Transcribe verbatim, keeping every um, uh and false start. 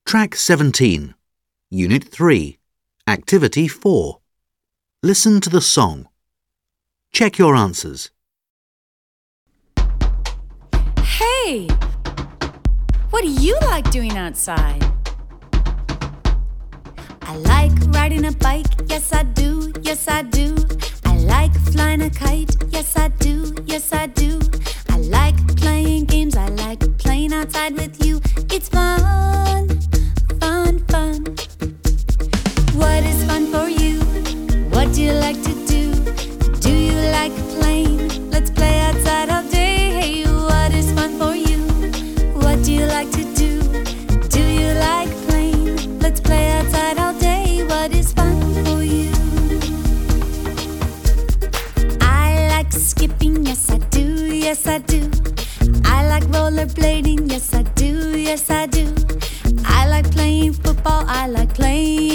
Track seventeen, Unit three, Activity four. Listen to the song. Check your answers. Hey! What do you like doing outside? I like riding a bike, yes I do, yes I do. I like flying a kite, yes I do, yes I do. I like playing games, I like playing outside with you. It's fun, fun, fun. What is fun for you? What do you like to do? Do you like playing? Let's play outside all day. Hey, what is fun for you? What do you like to do? Do you like playing? Let's play outside all day. What is fun for you? I like skipping, yes I do, yes I do. I like rollerblading, yes I do, yes I do. I like playing football, I like playing